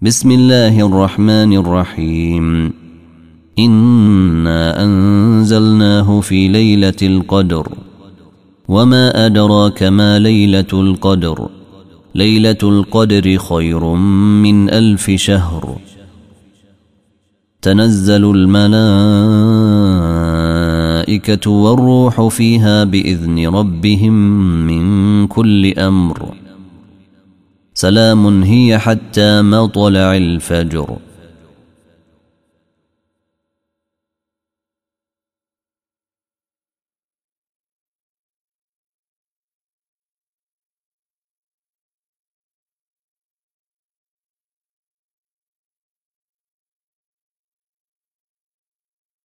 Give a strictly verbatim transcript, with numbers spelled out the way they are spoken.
بسم الله الرحمن الرحيم. إنا أنزلناه في ليلة القدر وما أدراك ما ليلة القدر ليلة القدر خير من ألف شهر. تنزل الملائكة والروح فيها بإذن ربهم من كل أمر. سلام هي حتى مطلع الفجر.